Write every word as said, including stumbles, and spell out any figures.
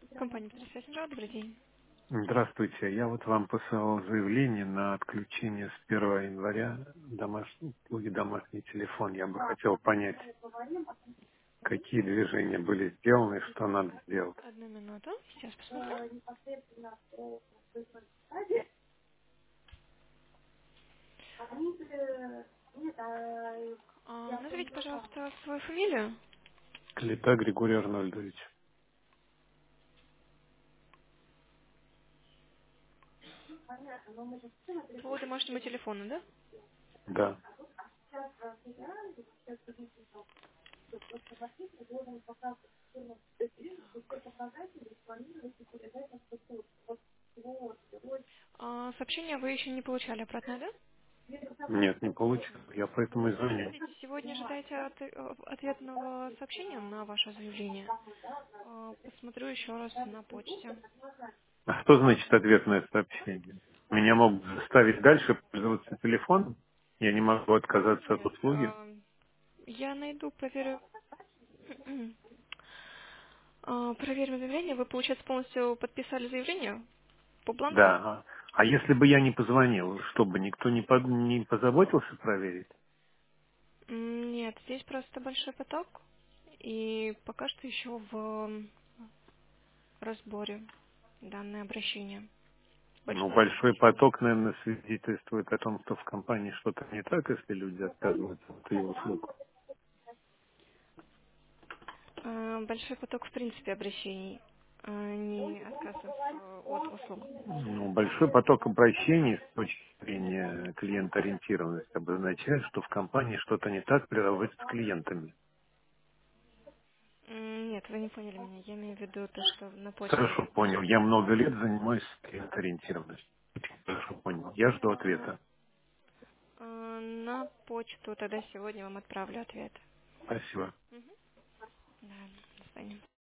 Компания Петросвязь, добрый день. Здравствуйте. Я вот вам посылал заявление на отключение с первого января домашней услуги домашний телефон. Я бы хотел понять, какие движения были сделаны и что надо сделать. Одну минуту, сейчас посмотрю. А, назовите, пожалуйста, свою фамилию Клита Григорий Арнольдович. по домашнему телефону, да? Да. А, сообщение вы еще не получали обратно, да? Нет, не получил. Я поэтому и звоню. Смотрите, сегодня ожидаете от- э, ответного сообщения на ваше заявление. А, посмотрю еще раз на почте. А что значит ответное сообщение? Меня могут заставить дальше пользоваться телефоном? Я не могу отказаться от Нет, услуги? а, я найду, проверю. А, проверим заявление. Вы, получается, полностью подписали заявление по бланку? Да. А а если бы я не позвонил, чтобы никто не, под- не позаботился проверить? М, Нет, здесь просто большой поток. И пока что еще в м, разборе данное обращение. Ну, Большинство большой обращений. поток, наверное, свидетельствует о том, что в компании что-то не так, если люди отказываются от ее услуг. А, Большой поток, в принципе, обращений, а не отказов э, от услуг. Ну, большой поток обращений с точки зрения клиентоориентированности обозначает, что в компании что-то не так при работе с клиентами. М, Нет, вы не поняли меня. Я имею в виду то, что на почте Хорошо понял. Я много лет занимаюсь клиентоориентированностью. Очень хорошо понял. Я жду на, ответа. а, на почту тогда сегодня вам отправлю ответ. Спасибо. Да, до свидания.